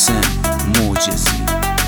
محسن معجزی.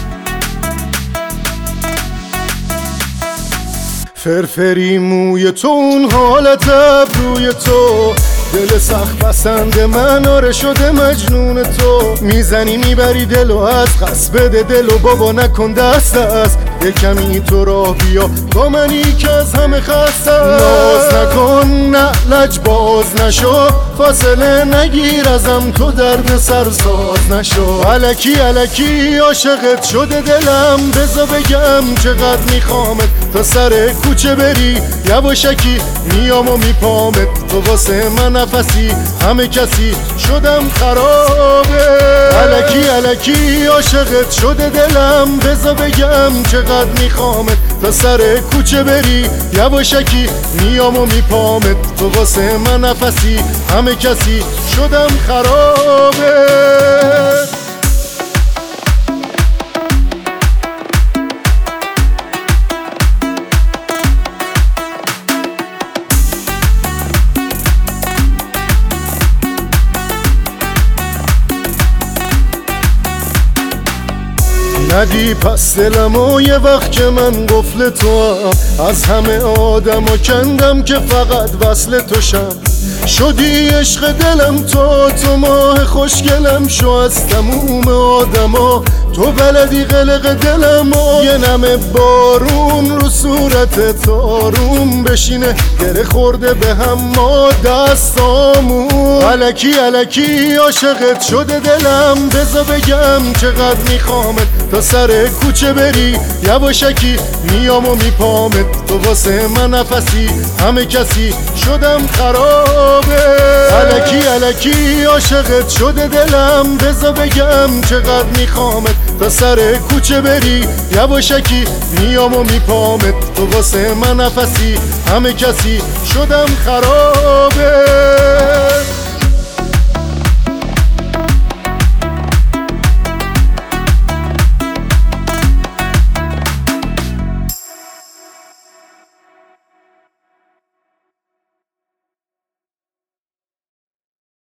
فرفری موی تو، اون حالت ابروی تو، دل سخت پسند من آره شده مجنون تو. میزنی میبری دلو از قصد، بده دلو بابا نکن دست است. یه کمی تو راه بیا با منی که از همه خسته. ناز نکن نه لجباز نشو، فاصله نگیر ازم تو درد سرساز نشو. الکی الکی عاشقت شده دلم، بذار بگم چقدر میخوامت. تا سر کوچه بری یواشکی میام و میپامت. تو واسه من نفسی همه کسی شدم خرابه. الکی الکی عاشقت شده دلم، بذار بگم چقدر میخوامت. تا سر کوچه بری یواشکی میام و میپامت. تو واسه من نفسی همه کسی شدم خرابه. ندی پس دلمو یه وقت که من قفل تو هم، از همه آدم کندم که فقط وصل تو شم. شدی عشق دلم تو ماه خوشگلم شو از تموم آدما. تو بلدی قلق دلمو، یه نمه بارون رو صورت تاروم بشینه گره خورده به هم ما دستامون. الکی الکی عاشقت شده دلم، بذار بگم چقدر میخوامت. تا سر کوچه بری یواشکی میام و میپامت. تو واسه من نفسی همه کسی شدم خرابه. الکی الکی عاشقت شده دلم، بذار بگم چقدر میخوامت. تا سر کوچه بری یواشکی میام و میپامت. تو واسه من نفسی همه کسی شدم خرابه.